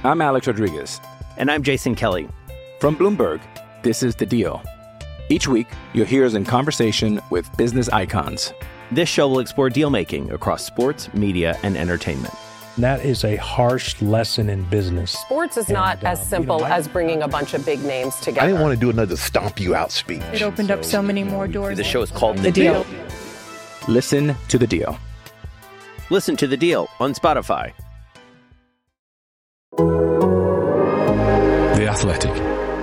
I'm Alex Rodriguez. And I'm Jason Kelly. From Bloomberg, this is The Deal. Each week, you'll hear us in conversation with business icons. This show will explore deal-making across sports, media, and entertainment. That is a harsh lesson in business. Sports is not as simple as bringing a bunch of big names together. I didn't want to do another stomp you out speech. It opened up so many more doors. The show is called The Deal. Listen to The Deal. Listen to The Deal on Spotify. The Athletic.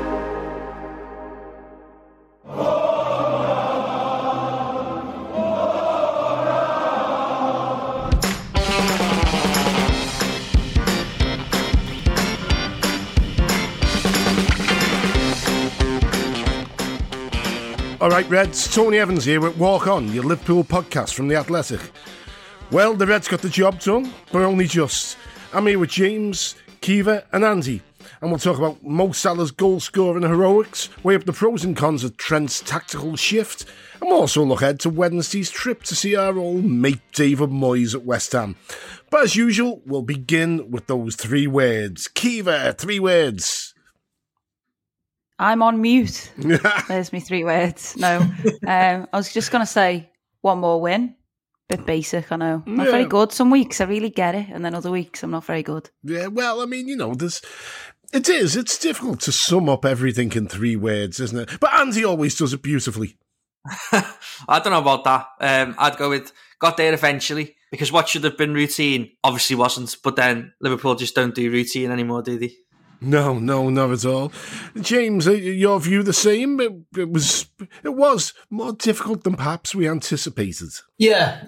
All right, Reds, Tony Evans here with Walk On, your Liverpool podcast from The Athletic. Well, the Reds got the job done, but only just. I'm here with James, Kiva and Andy, and we'll talk about Mo Salah's goal-scoring heroics, weigh up the pros and cons of Trent's tactical shift, and we'll also look ahead to Wednesday's trip to see our old mate David Moyes at West Ham. But as usual, we'll begin with those 3 words. Kiva, 3 words. I'm on mute. There's me 3 words. No, I was just going to say one more win. Bit basic, I know. Not very good. Some weeks I really get it, and then other weeks I'm not very good. Yeah, well, I mean, it's difficult to sum up everything in 3 words, isn't it? But Andy always does it beautifully. I don't know about that. I'd go with got there eventually, because what should have been routine obviously wasn't, but then Liverpool just don't do routine anymore, do they? No, not at all. James, your view the same? It was more difficult than perhaps we anticipated. Yeah.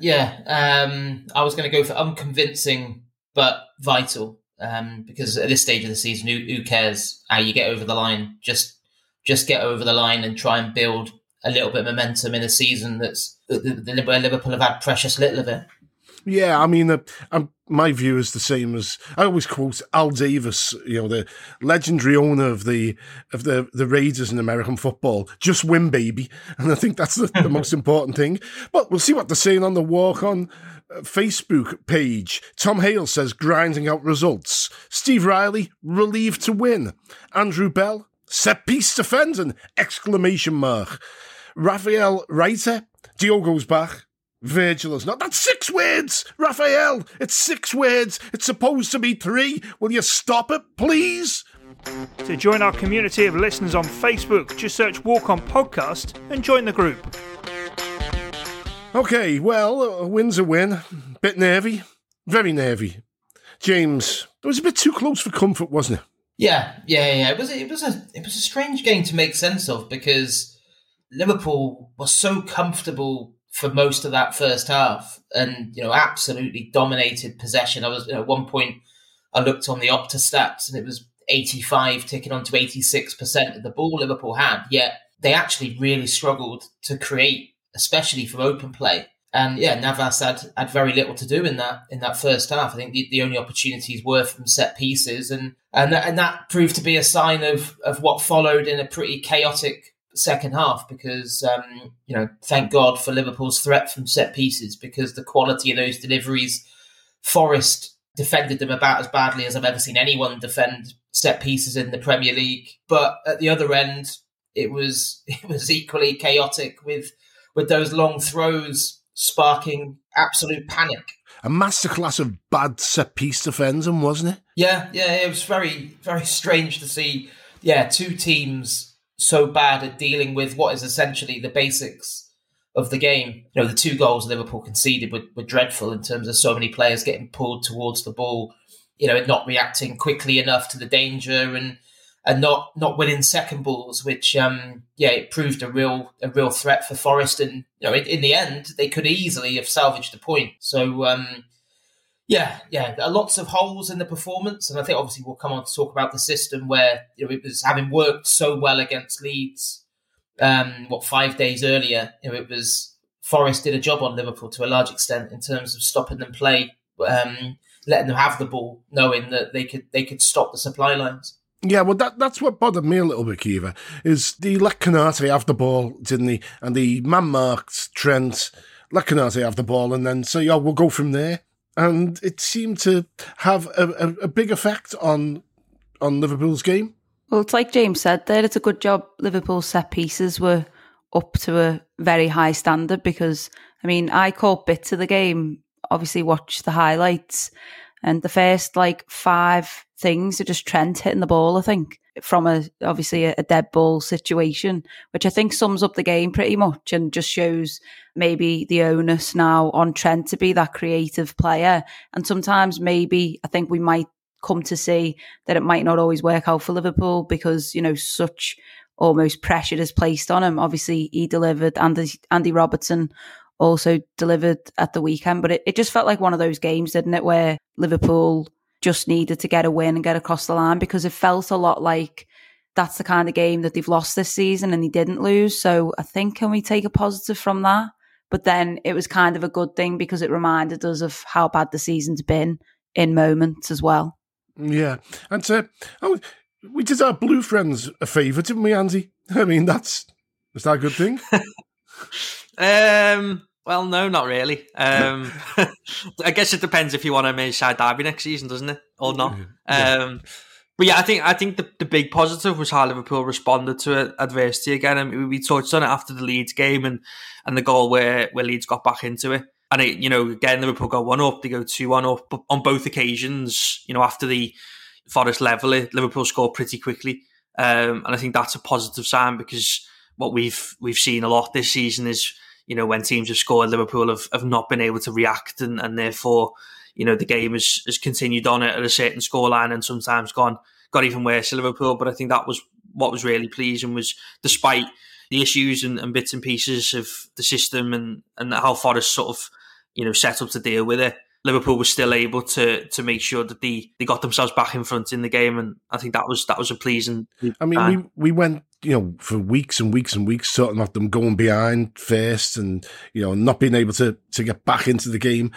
I was going to go for unconvincing but vital, because at this stage of the season, who cares how you get over the line? Just get over the line and try and build a little bit of momentum in a season where Liverpool have had precious little of it. Yeah, I mean, my view is the same as I always quote Al Davis, the legendary owner of the Raiders in American football. Just win, baby, and I think that's the most important thing. But we'll see what they're saying on the Walk On Facebook page. Tom Hale says grinding out results. Steve Riley relieved to win. Andrew Bell set piece defending! ! Raphael Reiter, Diogo's back. Virgil is not. That's 6 words, Raphael. It's 6 words. It's supposed to be 3. Will you stop it, please? To join our community of listeners on Facebook, just search Walk On Podcast and join the group. Okay, well, a win's a win. Bit nervy. Very nervy. James, it was a bit too close for comfort, wasn't it? Yeah. It was a strange game to make sense of, because Liverpool was so comfortable for most of that first half, and absolutely dominated possession. I was at one point I looked on the Opta stats, and it was 85 ticking on to 86% of the ball Liverpool had. Yet they actually really struggled to create, especially from open play. And Navas had very little to do in that first half. I think the only opportunities were from set pieces, and that proved to be a sign of what followed in a pretty chaotic second half, because thank God for Liverpool's threat from set pieces, because the quality of those deliveries, Forest defended them about as badly as I've ever seen anyone defend set pieces in the Premier League. But at the other end, it was equally chaotic with those long throws sparking absolute panic. A masterclass of bad set piece defending, wasn't it? Yeah, it was very, very strange to see. 2 teams so bad at dealing with what is essentially the basics of the game. The 2 goals Liverpool conceded were dreadful in terms of so many players getting pulled towards the ball, and not reacting quickly enough to the danger, and not winning second balls, which it proved a real threat for Forest. And in the end, they could easily have salvaged a point. So there are lots of holes in the performance, and I think obviously we'll come on to talk about the system where it was having worked so well against Leeds 5 days earlier. It was Forest did a job on Liverpool to a large extent in terms of stopping them play, letting them have the ball, knowing that they could stop the supply lines. Yeah, well, that's what bothered me a little bit, Kiva, is they let Konate have the ball, didn't they? And the man-marked Trent, let Konate have the ball, and then say, we'll go from there. And it seemed to have a big effect on on Liverpool's game? Well, it's like James said there, it's a good job Liverpool's set pieces were up to a very high standard because, I mean, I caught bits of the game, obviously watched the highlights, and the first 5 things are just Trent hitting the ball, I think, from obviously a dead ball situation, which I think sums up the game pretty much and just shows maybe the onus now on Trent to be that creative player. And sometimes maybe I think we might come to see that it might not always work out for Liverpool because, such almost pressure is placed on him. Obviously, he delivered, Andy Robertson also delivered at the weekend, but it just felt like one of those games, didn't it, where Liverpool just needed to get a win and get across the line because it felt a lot like that's the kind of game that they've lost this season and they didn't lose. So I think, can we take a positive from that? But then it was kind of a good thing because it reminded us of how bad the season's been in moments as well. Yeah. And we did our blue friends a favour, didn't we, Andy? I mean, is that a good thing? Well, no, not really. I guess it depends if you want a Merseyside derby next season, doesn't it? Or not. But yeah, I think the big positive was how Liverpool responded to adversity again. I mean, we touched on it after the Leeds game and the goal where Leeds got back into it. And again, Liverpool got 1-up, they go 2-1 up. But on both occasions, after the Forest leveller, Liverpool scored pretty quickly. And I think that's a positive sign because what we've seen a lot this season is, when teams have scored, Liverpool have not been able to react and therefore, the game has continued on at a certain scoreline and sometimes got even worse for Liverpool. But I think that was what was really pleasing was despite the issues and bits and pieces of the system and how Forest sort of, set up to deal with it, Liverpool was still able to make sure that they got themselves back in front in the game, and I think that was a pleasing. I mean, we went for weeks and weeks and weeks talking about them going behind first, and not being able to get back into the game.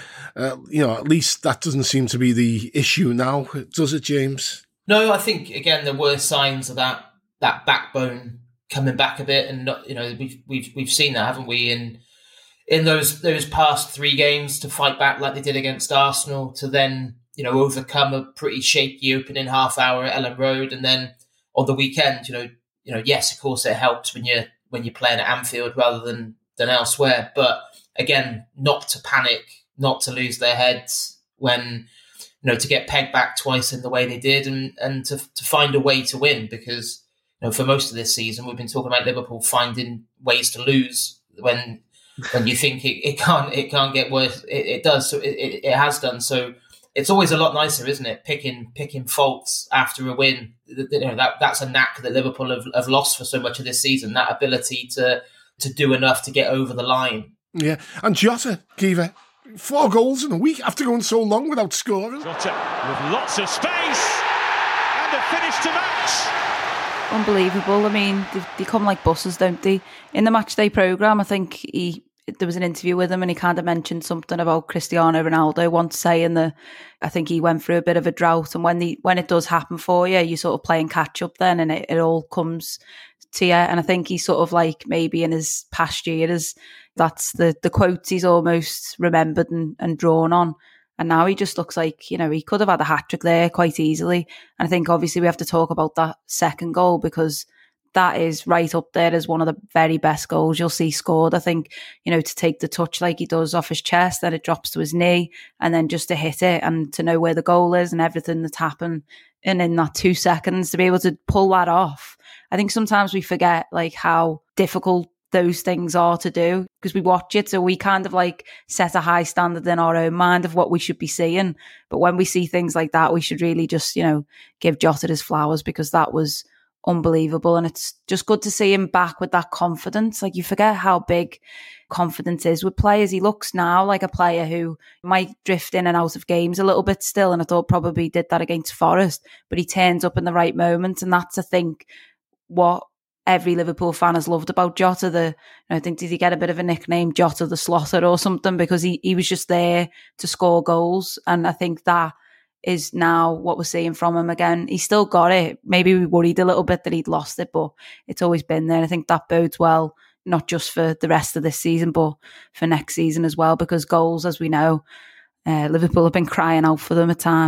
At least that doesn't seem to be the issue now, does it, James? No, I think again there were signs of that backbone coming back a bit, and we've seen that, haven't we? In those past 3 games to fight back like they did against Arsenal, to then overcome a pretty shaky opening half hour at Ellen Road, and then on the weekend, yes, of course it helps when you're playing at Anfield rather than elsewhere, but again, not to panic, not to lose their heads when to get pegged back twice in the way they did, and to find a way to win because for most of this season we've been talking about Liverpool finding ways to lose when you think it can't get worse, it does. So it has done. So it's always a lot nicer, isn't it? Picking faults after a win. That's a knack that Liverpool have lost for so much of this season. That ability to do enough to get over the line. Yeah, and Jota, Kiva, 4 goals in a week after going so long without scoring. Jota with lots of space and a finish to match. Unbelievable. I mean, they come like buses, don't they? In the matchday programme, I think there was an interview with him and he kind of mentioned something about Cristiano Ronaldo once saying that I think he went through a bit of a drought, and when it does happen for you, you sort of playing catch up then, and it all comes to you. And I think he's sort of like maybe in his past years, that's the quotes he's almost remembered and drawn on. And now he just looks like, he could have had a hat-trick there quite easily. And I think obviously we have to talk about that second goal because that is right up there as one of the very best goals you'll see scored. I think, to take the touch like he does off his chest, then it drops to his knee, and then just to hit it and to know where the goal is and everything that's happened. And in that 2 seconds to be able to pull that off. I think sometimes we forget how difficult those things are to do because we watch it, so we kind of set a high standard in our own mind of what we should be seeing. But when we see things like that, we should really just give Jota his flowers because that was unbelievable, and it's just good to see him back with that confidence. You forget how big confidence is with players. He looks now like a player who might drift in and out of games a little bit still, and I thought probably did that against Forest, but he turns up in the right moment, and that's I think what every Liverpool fan has loved about Jota. I think, did he get a bit of a nickname, Jota the Slaughter or something, because he was just there to score goals. And I think that is now what we're seeing from him again. He's still got it. Maybe we worried a little bit that he'd lost it, but it's always been there. And I think that bodes well, not just for the rest of this season, but for next season as well, because goals, as we know, Liverpool have been crying out for them at times.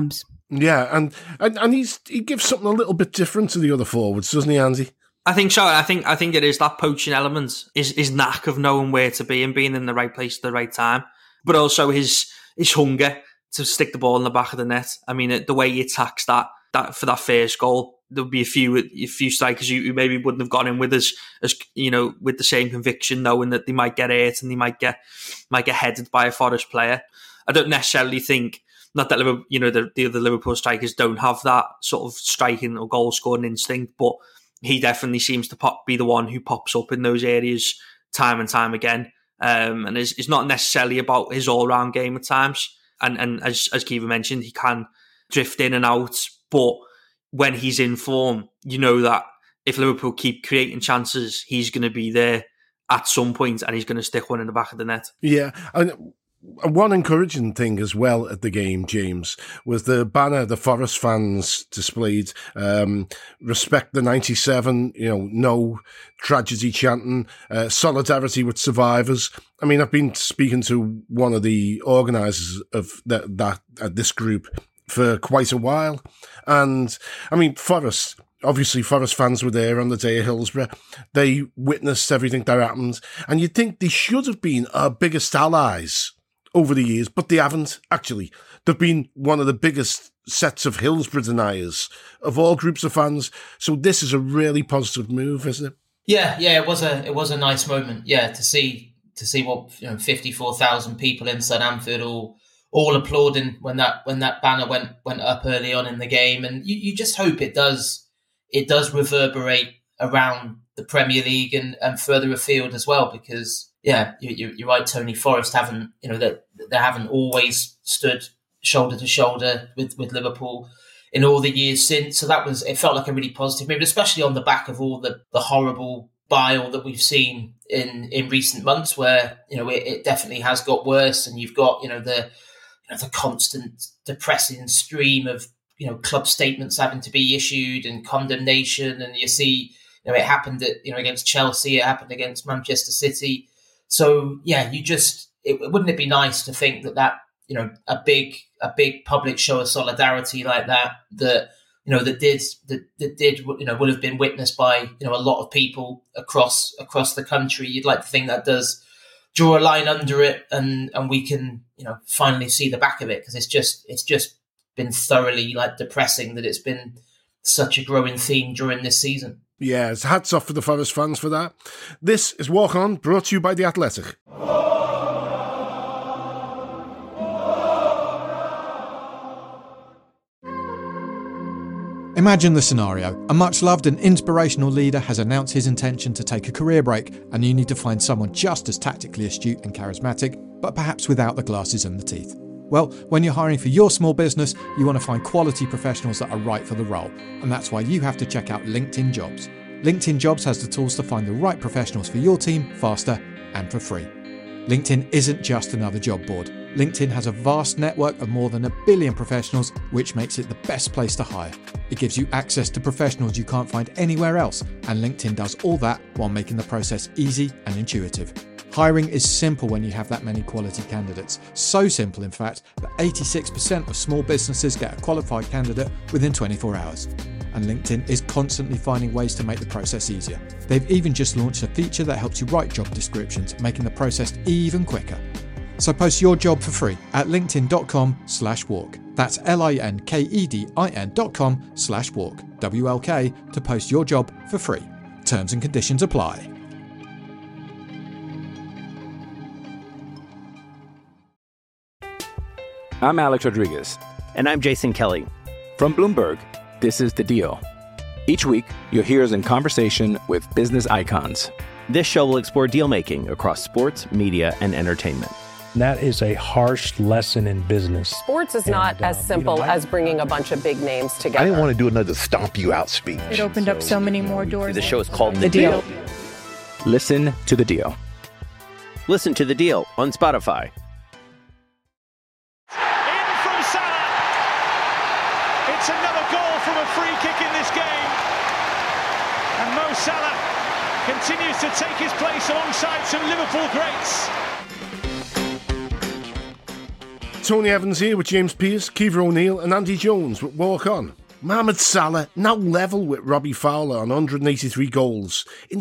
Yeah, and he gives something a little bit different to the other forwards, doesn't he, Andy? I think so. I think it is that poaching element, his knack of knowing where to be and being in the right place at the right time, but also his hunger to stick the ball in the back of the net. I mean, the way he attacks that for that first goal, there'll be a few strikers who maybe wouldn't have gone in with as with the same conviction, knowing that they might get hurt and they might get headed by a Forest player. I don't necessarily think, not that the other Liverpool strikers don't have that sort of striking or goal scoring instinct, but he definitely seems to be the one who pops up in those areas time and time again. And it's not necessarily about his all-round game at times. And as Kiva mentioned, he can drift in and out. But when he's in form, you know that if Liverpool keep creating chances, he's going to be there at some point and he's going to stick one in the back of the net. Yeah, and one encouraging thing as well at the game, James, was the banner the Forest fans displayed. Respect the 97, no tragedy chanting, solidarity with survivors. I mean, I've been speaking to one of the organisers of this group for quite a while. And, I mean, Forest fans were there on the day of Hillsborough. They witnessed everything that happened. And you'd think they should have been our biggest allies over the years, but they haven't, actually. They've been one of the biggest sets of Hillsborough deniers of all groups of fans. So this is a really positive move, isn't it? Yeah, it was a nice moment. Yeah, to see what 54,000 people inside Anfield all applauding when that banner went up early on in the game, and you just hope it does reverberate around the Premier League and further afield as well, because yeah, you're right, Tony. Forest haven't they haven't always stood shoulder to shoulder with Liverpool in all the years since. So it felt like a really positive move, especially on the back of all the horrible bile that we've seen in recent months, where it definitely has got worse, and you've got the constant depressing stream of club statements having to be issued and condemnation, and you see it happened against Chelsea, it happened against Manchester City. So yeah, wouldn't it be nice to think that a big public show of solidarity like that would have been witnessed by a lot of people across the country. You'd like to think that does draw a line under it, and we can finally see the back of it, because it's just been thoroughly depressing that it's been such a growing theme during this season. Yeah, it's hats off for the Forest fans for that. This is Walk On, brought to you by The Athletic. Imagine the scenario. A much-loved and inspirational leader has announced his intention to take a career break, and you need to find someone just as tactically astute and charismatic, but perhaps without the glasses and the teeth. Well, when you're hiring for your small business, you want to find quality professionals that are right for the role, and that's why you have to check out LinkedIn Jobs. LinkedIn Jobs has the tools to find the right professionals for your team faster and for free. LinkedIn isn't just another job board. LinkedIn has a vast network of more than 1 billion professionals, which makes it the best place to hire. It gives you access to professionals you can't find anywhere else, and LinkedIn does all that while making the process easy and intuitive. Hiring is simple when you have that many quality candidates. So simple, in fact, that 86% of small businesses get a qualified candidate within 24 hours. And LinkedIn is constantly finding ways to make the process easier. They've even just launched a feature that helps you write job descriptions, making the process even quicker. So post your job for free at linkedin.com/walk. That's linkedin.com/walk, WLK, to post your job for free. Terms and conditions apply. I'm Alex Rodriguez. And I'm Jason Kelly. From Bloomberg, this is The Deal. Each week, you'll hear us in conversation with business icons. This show will explore deal-making across sports, media, and entertainment. That is a harsh lesson in business. Sports is not as simple as bringing a bunch of big names together. I didn't want to do another stomp you out speech. It opened up so many more doors. The show is called The Deal. Listen to The Deal. Listen to The Deal on Spotify. In from Salah. It's another goal from a free kick in this game. And Mo Salah continues to take his place alongside some Liverpool greats. Tony Evans here with James Pearce, Kiva O'Neill and Andy Jones with Walk On. Mohamed Salah now level with Robbie Fowler on 183 goals in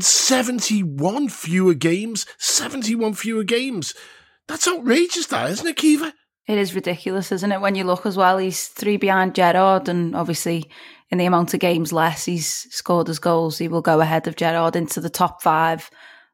71 fewer games. 71 fewer games. That's outrageous, that, isn't it, Kiva? It is ridiculous, isn't it? When you look as well, he's 3 behind Gerrard, and obviously in the amount of games less he's scored as goals, he will go ahead of Gerrard into the top 5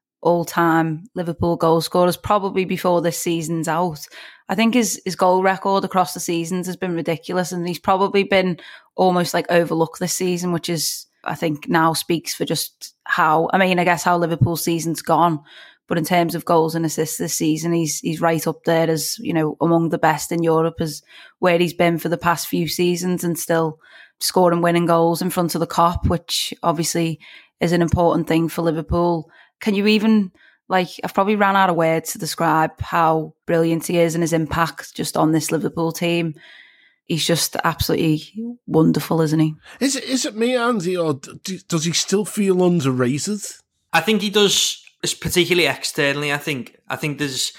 all-time Liverpool goal scorers, probably before this season's out. I think his goal record across the seasons has been ridiculous, and he's probably been almost like overlooked this season, which is, I think, now speaks for just how, I guess how Liverpool's season's gone. But in terms of goals and assists this season, he's right up there as, among the best in Europe, as where he's been for the past few seasons, and still scoring winning goals in front of the Kop, which obviously is an important thing for Liverpool. Can you even, I've probably ran out of words to describe how brilliant he is and his impact just on this Liverpool team. He's just absolutely wonderful, isn't he? Is it me, Andy, or does he still feel underrated? I think he does. Particularly externally, I think there's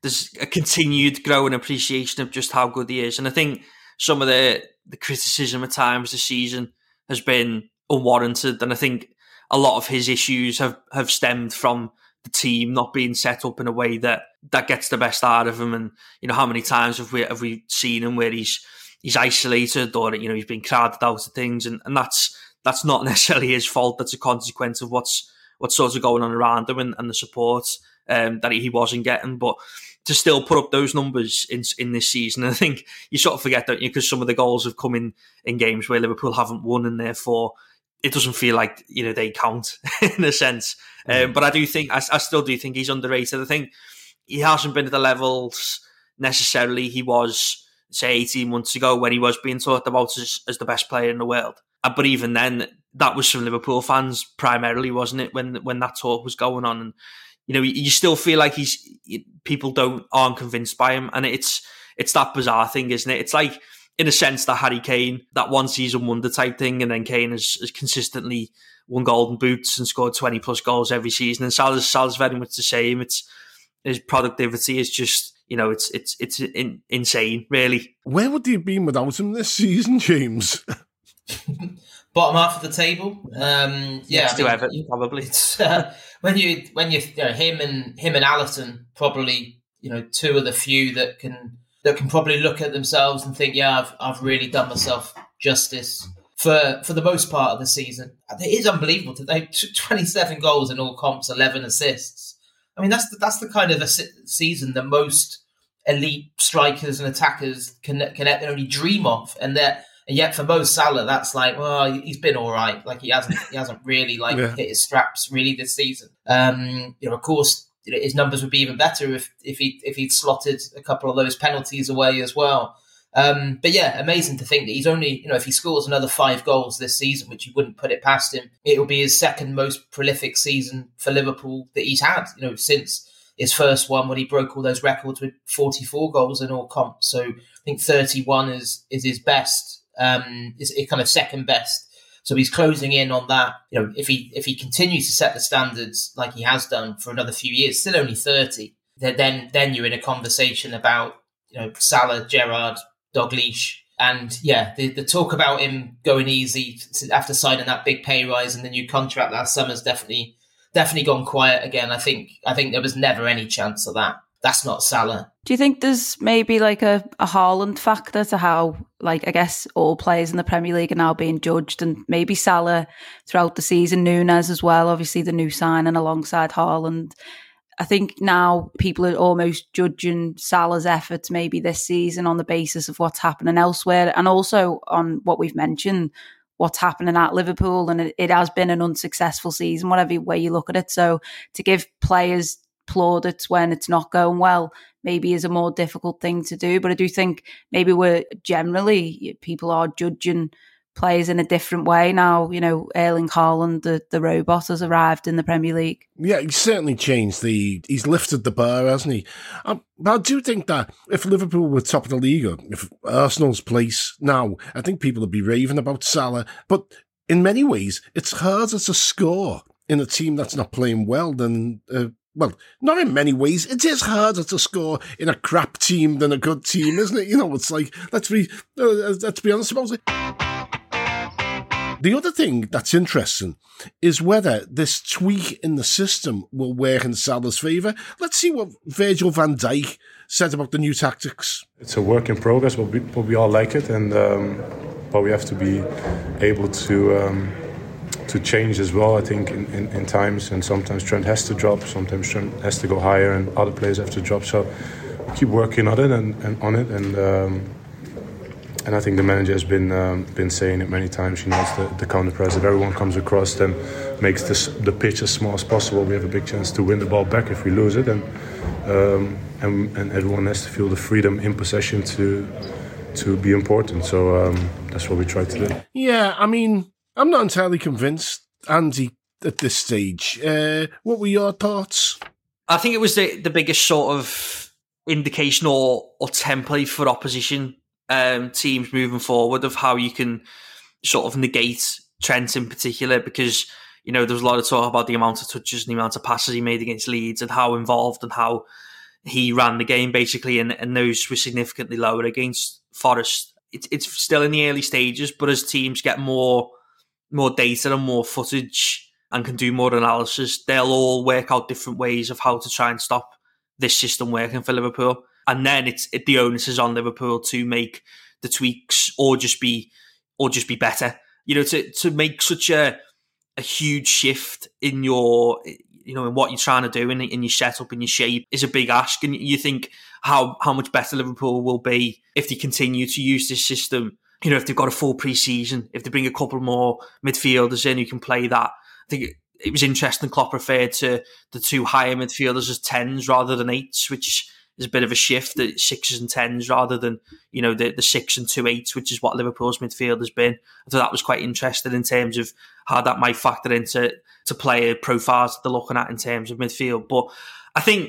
a continued growing appreciation of just how good he is, and I think some of the criticism at times this season has been unwarranted, and I think a lot of his issues have stemmed from the team not being set up in a way that gets the best out of him. And how many times have we seen him where he's isolated, or he's been crowded out of things, and that's not necessarily his fault. That's a consequence of what's sort of going on around him and the support that he wasn't getting. But to still put up those numbers in this season, I think you sort of forget, don't you, because some of the goals have come in games where Liverpool haven't won, and therefore it doesn't feel like they count in a sense. But I still do think he's underrated. I think he hasn't been at the levels necessarily he was, say, 18 months ago, when he was being talked about as the best player in the world. But even then, that was from Liverpool fans primarily, wasn't it? When that talk was going on, and you still feel like people aren't convinced by him, and it's that bizarre thing, isn't it? It's like, in a sense, that Harry Kane, that one season wonder type thing, and then Kane has consistently won golden boots and scored 20 plus goals every season, and Salah's very much the same. It's his productivity is just, it's insane, really. Where would he have been without him this season, James? Bottom half of the table. Next to Everton, probably. It's, when you him and Alisson, probably two of the few that can probably look at themselves and think, I've really done myself justice for the most part of the season. It is unbelievable today. 27 goals in all comps, 11 assists. That's the kind of a season that most elite strikers and attackers can only dream of, and yet for Mo Salah, that's like, well, he's been all right. Like he hasn't really hit his straps really this season. Of course, his numbers would be even better if he'd slotted a couple of those penalties away as well. But yeah, amazing to think that he's only, if he scores another 5 goals this season, which you wouldn't put it past him, it will be his second most prolific season for Liverpool that he's had, since his first one when he broke all those records with 44 goals in all comps. So I think 31 is his best. Is kind of second best, so he's closing in on that. If he continues to set the standards like he has done for another few years, still only 30, then you're in a conversation about Salah, Gerrard, Dalglish, and the talk about him going easy after signing that big pay rise and the new contract last summer's definitely gone quiet again. I think there was never any chance of that. That's not Salah. Do you think there's maybe a Haaland factor to how, I guess all players in the Premier League are now being judged, and maybe Salah throughout the season, Núñez as well, obviously the new signing alongside Haaland. I think now people are almost judging Salah's efforts maybe this season on the basis of what's happening elsewhere, and also on what we've mentioned, what's happening at Liverpool, and it has been an unsuccessful season, whatever way you look at it. So to give players plaudits when it's not going well maybe is a more difficult thing to do, but I do think maybe people are judging players in a different way now. Erling Haaland, the robot, has arrived in the Premier League. Yeah, he's certainly changed he's lifted the bar, hasn't he? But I do think that if Liverpool were top of the league, or if Arsenal's place now, I think people would be raving about Salah, but in many ways it's harder to score in a team that's not playing well than well, not in many ways. It is harder to score in a crap team than a good team, isn't it? It's like, let's be honest about it. The other thing that's interesting is whether this tweak in the system will work in Salah's favour. Let's see what Virgil van Dijk said about the new tactics. It's a work in progress, but we all like it, and but we have to be able to change as well. I think in times, and sometimes Trent has to drop, sometimes Trent has to go higher, and other players have to drop. So keep working on it and I think the manager has been saying it many times. He knows the counter press. If everyone comes across, then makes the pitch as small as possible. We have a big chance to win the ball back if we lose it, and everyone has to feel the freedom in possession to be important. So that's what we try to do. Yeah, I mean, I'm not entirely convinced, Andy, at this stage. What were your thoughts? I think it was the biggest sort of indication or template for opposition teams moving forward of how you can sort of negate Trent in particular, because there was a lot of talk about the amount of touches and the amount of passes he made against Leeds and how involved and how he ran the game basically, and those were significantly lower against Forest. It's still in the early stages, but as teams get more data and more footage and can do more analysis, they'll all work out different ways of how to try and stop this system working for Liverpool. And then the onus is on Liverpool to make the tweaks or just be better. To make such a huge shift in your, in what you're trying to do in your setup, in your shape, is a big ask. And you think how much better Liverpool will be if they continue to use this system. If they've got a full pre-season, if they bring a couple more midfielders in who can play that. I think it was interesting. Klopp referred to the two higher midfielders as 10s rather than 8s, which is a bit of a shift, the 6s and 10s rather than, the 6 and 2 8s, which is what Liverpool's midfield has been. I thought that was quite interesting in terms of how that might factor into player profiles that they're looking at in terms of midfield. But I think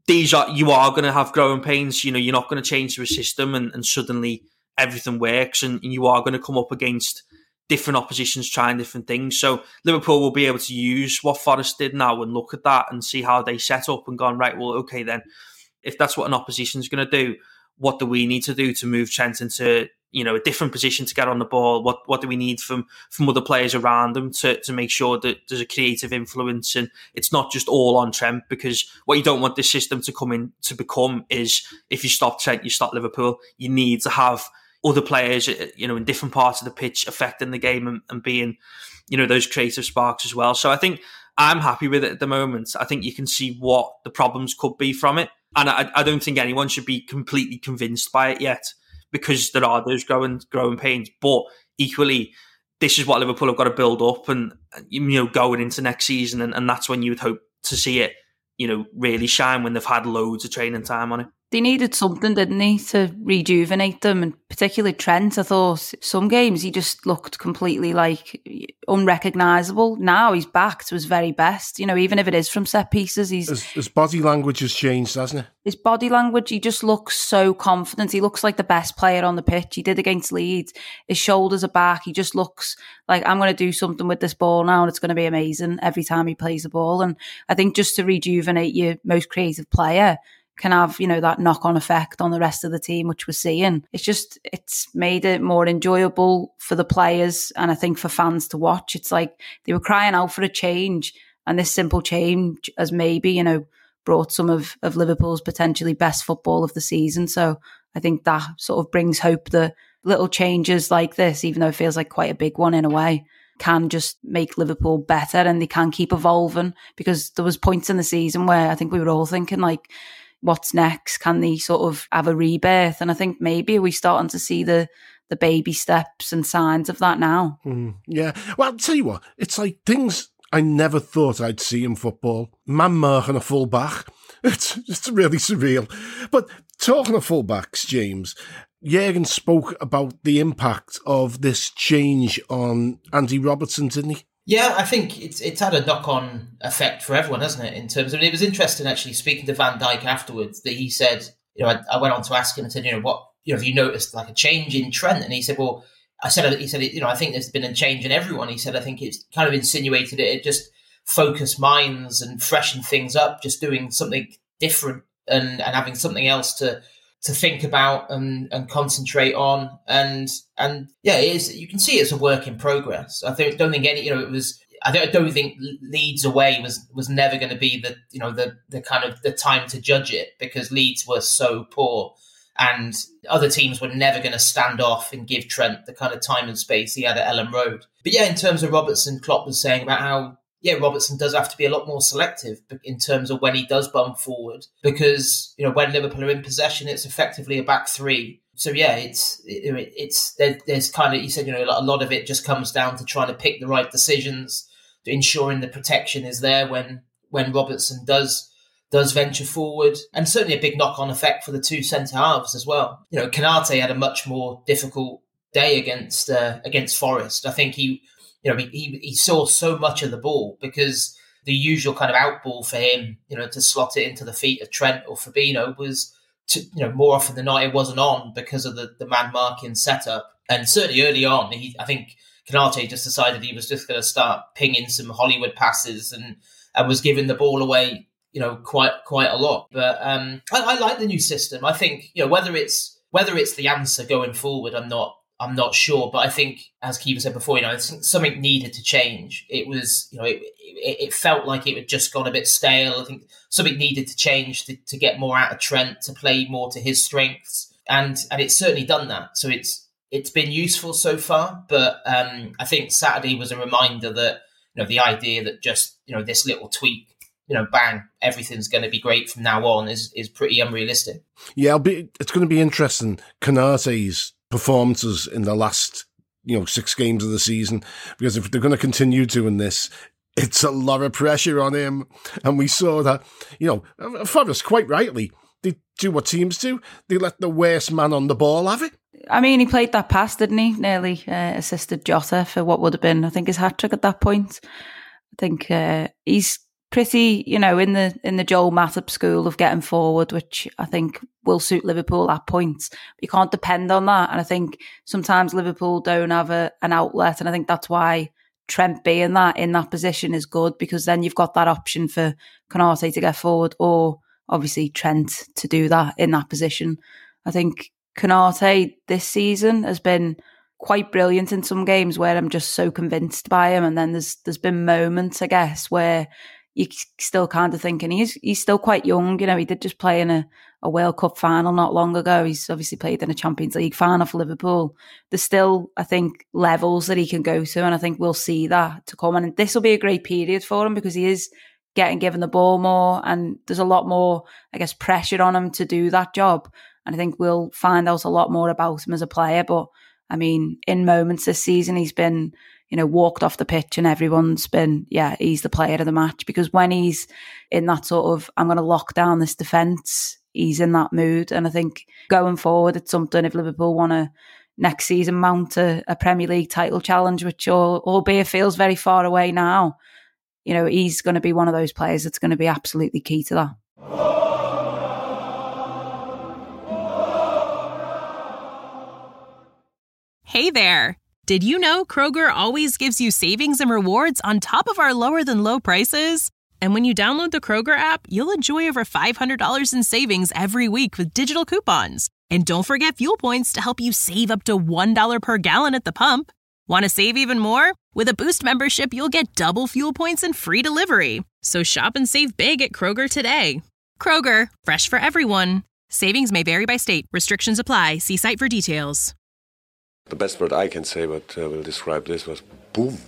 you are going to have growing pains. You're not going to change the system and suddenly everything works, and you are going to come up against different oppositions trying different things. So Liverpool will be able to use what Forest did now and look at that and see how they set up and gone, right, well, okay then, if that's what an opposition is going to do, what do we need to do to move Trent into a different position to get on the ball? What do we need from other players around them to make sure that there's a creative influence and it's not just all on Trent? Because what you don't want this system to come in to become is, if you stop Trent, you stop Liverpool. You need to have other players, in different parts of the pitch affecting the game and being, those creative sparks as well. So I think I'm happy with it at the moment. I think you can see what the problems could be from it. And I don't think anyone should be completely convinced by it yet, because there are those growing pains. But equally, this is what Liverpool have got to build up and going into next season. And that's when you would hope to see it, really shine, when they've had loads of training time on it. They needed something, didn't they, to rejuvenate them, and particularly Trent. I thought some games he just looked completely unrecognisable. Now he's back to his very best, even if it is from set pieces. His body language has changed, hasn't it? His body language, he just looks so confident. He looks like the best player on the pitch. He did against Leeds. His shoulders are back. He just looks like, I'm going to do something with this ball now and it's going to be amazing every time he plays the ball. And I think just to rejuvenate your most creative player can have, that knock-on effect on the rest of the team, which we're seeing. It's made it more enjoyable for the players and I think for fans to watch. It's like they were crying out for a change, and this simple change has maybe, brought some of Liverpool's potentially best football of the season. So I think that sort of brings hope that little changes like this, even though it feels like quite a big one in a way, can just make Liverpool better, and they can keep evolving, because there was points in the season where I think we were all thinking, like, what's next? Can they sort of have a rebirth? And I think maybe we're starting to see the baby steps and signs of that now. Yeah. Well, I'll tell you what, it's like things I never thought I'd see in football. Man marking a full-back. It's really surreal. But talking of full-backs, James, Jurgen spoke about the impact of this change on Andy Robertson, didn't he? Yeah, I think it's had a knock-on effect for everyone, hasn't it? In terms of, it was interesting actually speaking to Van Dijk afterwards, that he said, I went on to ask him and said, what, have you noticed like a change in Trent? And he said, well, I think there's been a change in everyone. He said, I think it's kind of insinuated it just focused minds and freshen things up, just doing something different and having something else to think about and concentrate on. And yeah, it is, you can see it's a work in progress. I don't think any, it was, I don't think Leeds away was never going to be the kind of the time to judge it, because Leeds were so poor and other teams were never going to stand off and give Trent the kind of time and space he had at Ellen Road. But yeah, in terms of Robertson, Klopp was saying about how, Robertson does have to be a lot more selective in terms of when he does bump forward, because, when Liverpool are in possession, it's effectively a back three. So yeah, there's kind of, you said, a lot of it just comes down to trying to pick the right decisions, ensuring the protection is there when Robertson does venture forward, and certainly a big knock-on effect for the two centre halves as well. Konate had a much more difficult day against Forest. I think he saw so much of the ball, because the usual kind of outball for him, to slot it into the feet of Trent or Fabinho was, more often than not, it wasn't on because of the man marking setup. And certainly early on, I think Konate just decided he was just going to start pinging some Hollywood passes and was giving the ball away, quite a lot. But I like the new system. I think, whether it's the answer going forward, I'm not sure, but I think, as Kiva said before, I think something needed to change. It was, it felt like it had just gone a bit stale. I think something needed to change to get more out of Trent, to play more to his strengths, and it's certainly done that. So it's been useful so far, but I think Saturday was a reminder that, the idea that just, this little tweak, bang, everything's going to be great from now on is pretty unrealistic. Yeah, it's going to be interesting, Konate's performances in the last 6 games of the season, because if they're going to continue doing this, it's a lot of pressure on him. And we saw that, Forrest, quite rightly, they do what teams do. They let the worst man on the ball have it. I mean, he played that pass, didn't he? Nearly assisted Jota for what would have been, I think, his hat-trick at that point. I think he's pretty, in the Joel Matip school of getting forward, which I think will suit Liverpool at points. But you can't depend on that. And I think sometimes Liverpool don't have an outlet. And I think that's why Trent being in that position is good, because then you've got that option for Konate to get forward, or obviously Trent to do that in that position. I think Konate this season has been quite brilliant in some games where I'm just so convinced by him. And then there's been moments, I guess, where you're still kind of thinking he's still quite young. He did just play in a World Cup final not long ago. He's obviously played in a Champions League final for Liverpool. There's still, I think, levels that he can go to, and I think we'll see that to come. And this will be a great period for him, because he is getting given the ball more, and there's a lot more, I guess, pressure on him to do that job. And I think we'll find out a lot more about him as a player. But I mean, in moments this season, he's been, walked off the pitch and everyone's been, he's the player of the match, because when he's in that sort of, I'm going to lock down this defence, he's in that mood. And I think going forward, it's something, if Liverpool want to next season mount a Premier League title challenge, which albeit feels very far away now, he's going to be one of those players that's going to be absolutely key to that. Hey there. Did you know Kroger always gives you savings and rewards on top of our lower than low prices? And when you download the Kroger app, you'll enjoy over $500 in savings every week with digital coupons. And don't forget fuel points to help you save up to $1 per gallon at the pump. Want to save even more? With a Boost membership, you'll get double fuel points and free delivery. So shop and save big at Kroger today. Kroger, fresh for everyone. Savings may vary by state. Restrictions apply. See site for details. The best word I can say, but will describe this, was boom.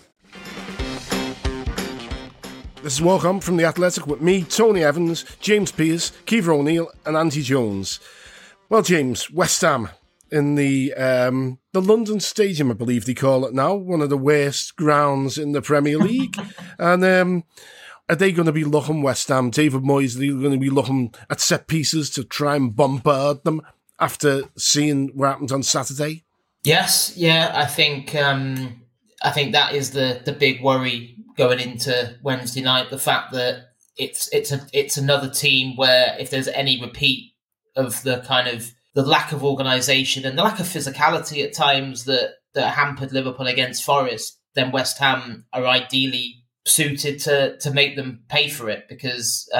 This is Welcome from The Athletic with me, Tony Evans, James Pearce, Kiva O'Neill and Andy Jones. Well, James, West Ham in the London Stadium, I believe they call it now, one of the worst grounds in the Premier League. And are they going to be looking, West Ham, David Moyes, are they going to be looking at set pieces to try and bombard them after seeing what happened on Saturday? Yes, yeah, I think that is the big worry going into Wednesday night. The fact that it's another team where, if there's any repeat of the kind of the lack of organisation and the lack of physicality at times that hampered Liverpool against Forest, then West Ham are ideally suited to make them pay for it, because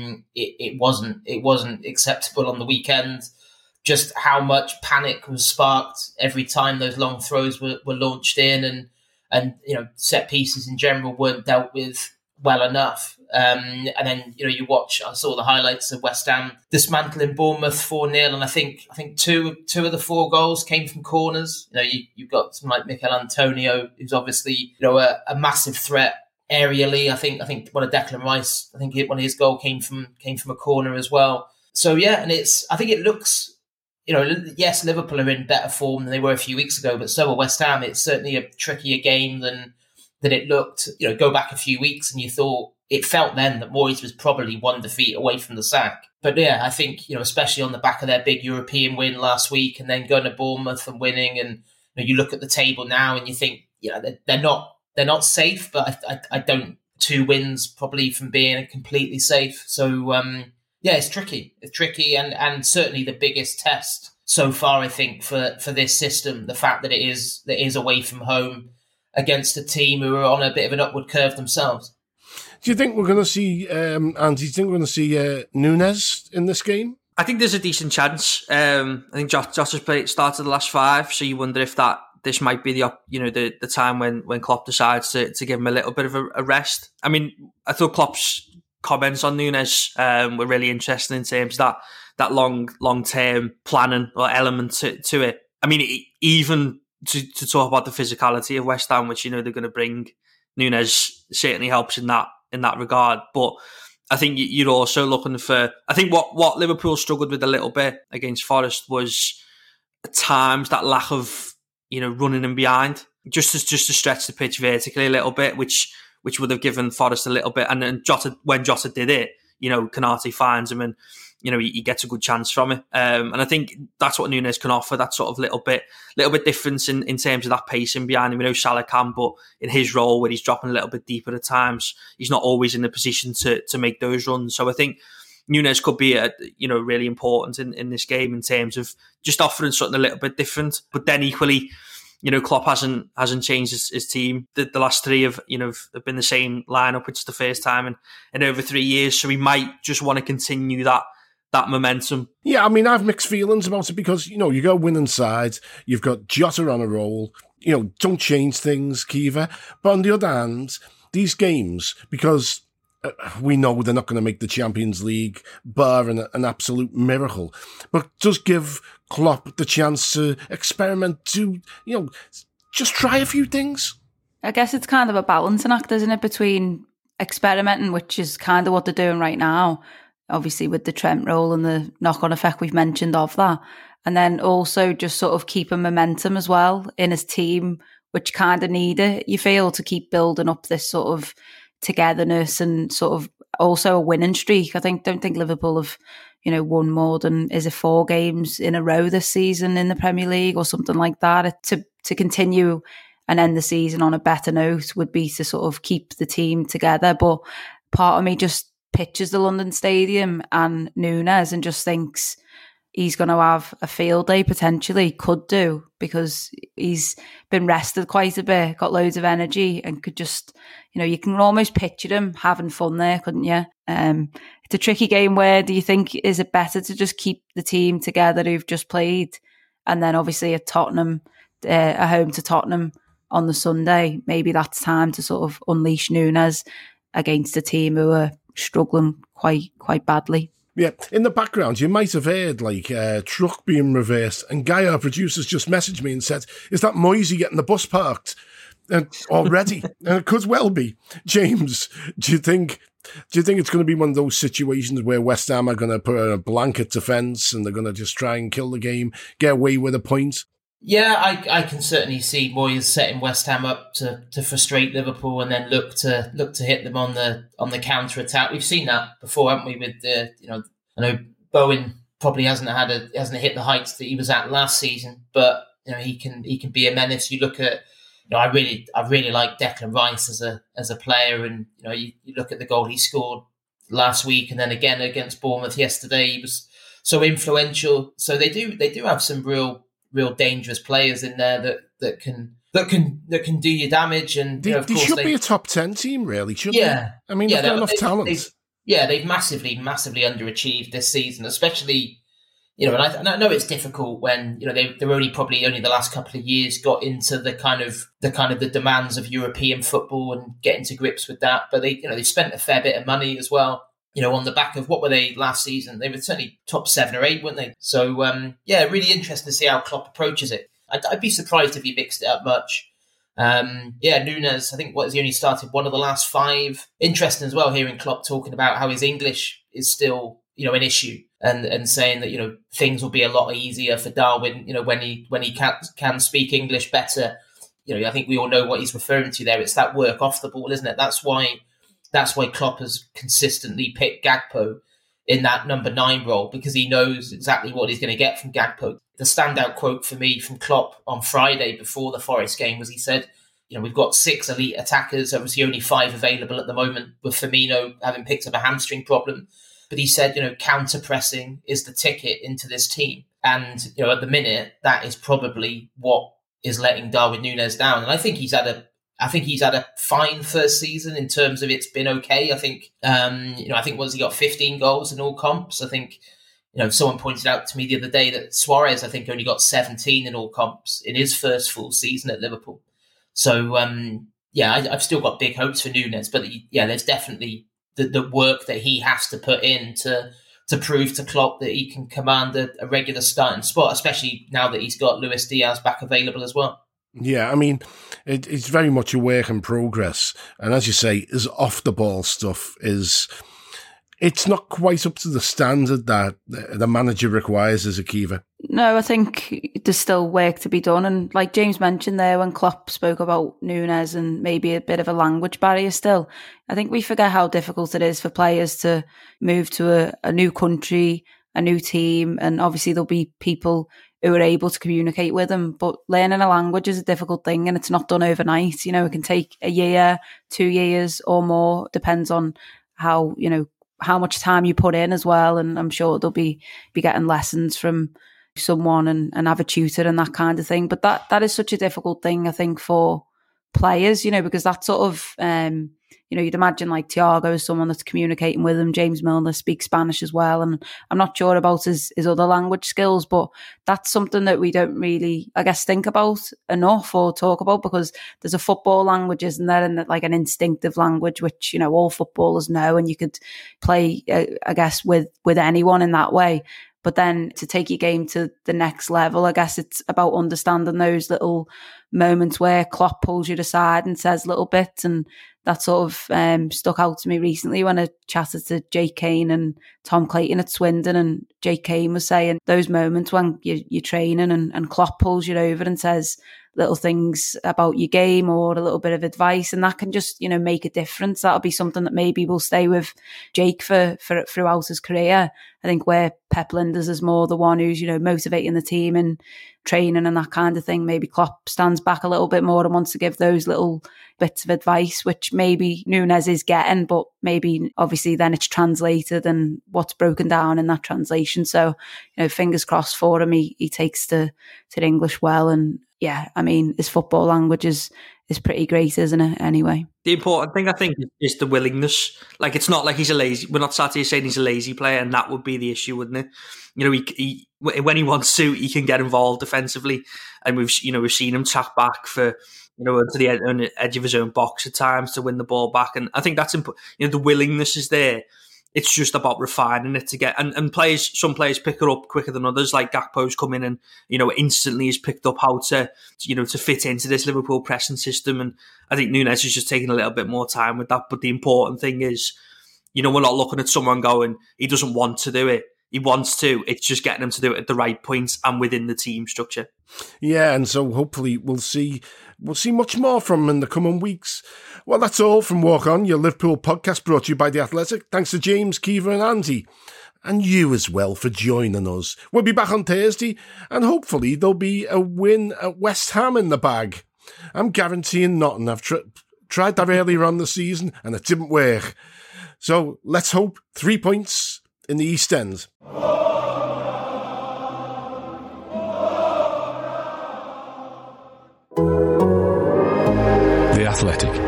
it wasn't acceptable on the weekend. Just how much panic was sparked every time those long throws were launched in, and set pieces in general weren't dealt with well enough. And then you watch. I saw the highlights of West Ham dismantling Bournemouth 4-0, and I think two of the 4 goals came from corners. You've got someone like Mikel Antonio, who's obviously a massive threat aerially. I think one of Declan Rice, one of his goal came from a corner as well. So yeah, and I think it looks. Yes, Liverpool are in better form than they were a few weeks ago, but so are West Ham. It's certainly a trickier game than it looked. Go back a few weeks and it felt then that Moyes was probably 1 defeat away from the sack. But yeah, I think, especially on the back of their big European win last week and then going to Bournemouth and winning, and you look at the table now and you think, they're not safe, but I don't 2 wins probably from being completely safe. So yeah, it's tricky. It's tricky, and certainly the biggest test so far, I think, for this system, the fact that it is away from home against a team who are on a bit of an upward curve themselves. Do you think we're going to see, Andy, do you think we're going to see Nunes in this game? I think there's a decent chance. I think Jota's started the last 5, so you wonder if this might be the time when Klopp decides to give him a little bit of a rest. I mean, I thought Klopp's comments on Nunes were really interesting in terms of that long-term planning or element to it. I mean, even to talk about the physicality of West Ham, which they're going to bring, Nunes certainly helps in that regard. But I think you're also looking for. I think what Liverpool struggled with a little bit against Forest was at times that lack of running in behind, just to stretch the pitch vertically a little bit, which would have given Forest a little bit. And then when Jota did it, Konate finds him and, he gets a good chance from it. And I think that's what Nunes can offer, that sort of little bit difference in terms of that pacing behind him. We know Salah can, but in his role where he's dropping a little bit deeper at times, he's not always in the position to make those runs. So I think Nunes could be really important in this game in terms of just offering something a little bit different. But then equally, Klopp hasn't changed his team. The last 3 have been the same lineup, which is the first time in over 3 years. So he might just want to continue that momentum. Yeah, I mean, I've mixed feelings about it because, you go winning sides, you've got Jota on a roll, don't change things, Kiva. But on the other hand, these games, because we know they're not going to make the Champions League, bar an absolute miracle, but does give Klopp the chance to experiment, to, just try a few things. I guess it's kind of a balancing act, isn't it, between experimenting, which is kind of what they're doing right now, obviously with the Trent role and the knock-on effect we've mentioned of that, and then also just sort of keeping momentum as well in his team, which kind of need it, you feel, to keep building up this sort of togetherness and sort of also a winning streak. Don't think Liverpool have, won more than 4 games in a row this season in the Premier League or something like that. To continue and end the season on a better note would be to sort of keep the team together. But part of me just pictures the London Stadium and Nunes and just thinks he's going to have a field day, potentially, could do, because he's been rested quite a bit, got loads of energy, and could just, you can almost picture him having fun there, couldn't you? It's a tricky game. Where do you think, is it better to just keep the team together who've just played, and then obviously at Tottenham, a home to Tottenham on the Sunday, maybe that's time to sort of unleash Nunes against a team who are struggling quite badly? Yeah, in the background, you might have heard truck being reversed, and Guy, our producer's just messaged me and said, "Is that Moisey getting the bus parked already?" And it could well be. James, do you think it's going to be one of those situations where West Ham are going to put a blanket defence and they're going to just try and kill the game, get away with a point? Yeah, I can certainly see Moyes setting West Ham up to frustrate Liverpool and then look to hit them on the counter attack. We've seen that before, haven't we? With I know Bowen probably hasn't hit the heights that he was at last season, but he can be a menace. You look at I really like Declan Rice as a player, and you look at the goal he scored last week, and then again against Bournemouth yesterday. He was so influential. So they do have some real dangerous players in there that can that can do you damage. And they should be a top 10 team, really, shouldn't they? I mean, they've got enough talent. They've massively underachieved this season, especially, and I know it's difficult when, they're only the last couple of years got into the demands of European football and getting to grips with that. But they spent a fair bit of money as well, on the back of, what were they last season? They were certainly top 7 or 8, weren't they? So, really interesting to see how Klopp approaches it. I'd be surprised if he mixed it up much. Núñez, I think he only started one of the last 5. Interesting as well, hearing Klopp talking about how his English is still, an issue, and saying that, things will be a lot easier for Darwin, when he can speak English better. I think we all know what he's referring to there. It's that work off the ball, isn't it? That's why Klopp has consistently picked Gakpo in that number 9 role, because he knows exactly what he's going to get from Gakpo. The standout quote for me from Klopp on Friday before the Forest game was, he said, we've got 6 elite attackers, obviously only 5 available at the moment, with Firmino having picked up a hamstring problem. But he said, counter-pressing is the ticket into this team. And, at the minute, that is probably what is letting Darwin Núñez down. And I think he's had a fine first season in terms of it's been okay. I think, he got 15 goals in all comps. I think, someone pointed out to me the other day that Suarez, I think, only got 17 in all comps in his first full season at Liverpool. So, I've still got big hopes for Núñez, but there's definitely the work that he has to put in to prove to Klopp that he can command a regular starting spot, especially now that he's got Luis Diaz back available as well. Yeah, I mean, it's very much a work in progress. And as you say, his off-the-ball stuff it's not quite up to the standard that the manager requires as a Kiva. No, I think there's still work to be done. And like James mentioned there, when Klopp spoke about Núñez and maybe a bit of a language barrier still, I think we forget how difficult it is for players to move to a new country, a new team. And obviously there'll be people who are able to communicate with them. But learning a language is a difficult thing, and it's not done overnight. It can take a year, 2 years or more, depends on how much time you put in as well. And I'm sure they'll be getting lessons from someone and have a tutor and that kind of thing. But that is such a difficult thing, I think, for players, because that sort of, you'd imagine like Thiago is someone that's communicating with him. James Milner speaks Spanish as well. And I'm not sure about his other language skills, but that's something that we don't really, I guess, think about enough or talk about, because there's a football language, isn't there? And like an instinctive language, which, all footballers know, and you could play, I guess, with anyone in that way. But then to take your game to the next level, I guess it's about understanding those little moments where Klopp pulls you aside and says little bits. And that sort of stuck out to me recently when I chatted to Jake Kane and Tom Clayton at Swindon, and Jake Kane was saying those moments when you're training and Klopp pulls you over and says little things about your game or a little bit of advice, and that can just, make a difference. That'll be something that maybe will stay with Jake for throughout his career. I think where Pep Lijnders is more the one who's, motivating the team and training and that kind of thing, maybe Klopp stands back a little bit more and wants to give those little bits of advice, which maybe Núñez is getting, but maybe obviously then it's translated and what's broken down in that translation. So, fingers crossed for him. He takes to the English well. And yeah, I mean, his football language is pretty great, isn't it? Anyway. The important thing, I think, is the willingness. Like, it's not like he's a lazy... We're not sat here saying he's a lazy player, and that would be the issue, wouldn't it? He when he wants to, he can get involved defensively, and we've seen him track back for, to the edge of his own box at times to win the ball back, and I think that's important. The willingness is there. It's just about refining it to get, and some players pick it up quicker than others. Like Gakpo's come in and, instantly has picked up how to fit into this Liverpool pressing system. And I think Núñez is just taking a little bit more time with that. But the important thing is, we're not looking at someone going, he doesn't want to do it. He wants to. It's just getting him to do it at the right points and within the team structure. Yeah, and so hopefully we'll see much more from him in the coming weeks. Well, that's all from Walk On, your Liverpool podcast brought to you by The Athletic. Thanks to James, Kiva and Andy. And you as well for joining us. We'll be back on Thursday, and hopefully there'll be a win at West Ham in the bag. I'm guaranteeing nothing. I've tried that earlier on the season, and it didn't work. So let's hope 3 points in the East End. Athletic.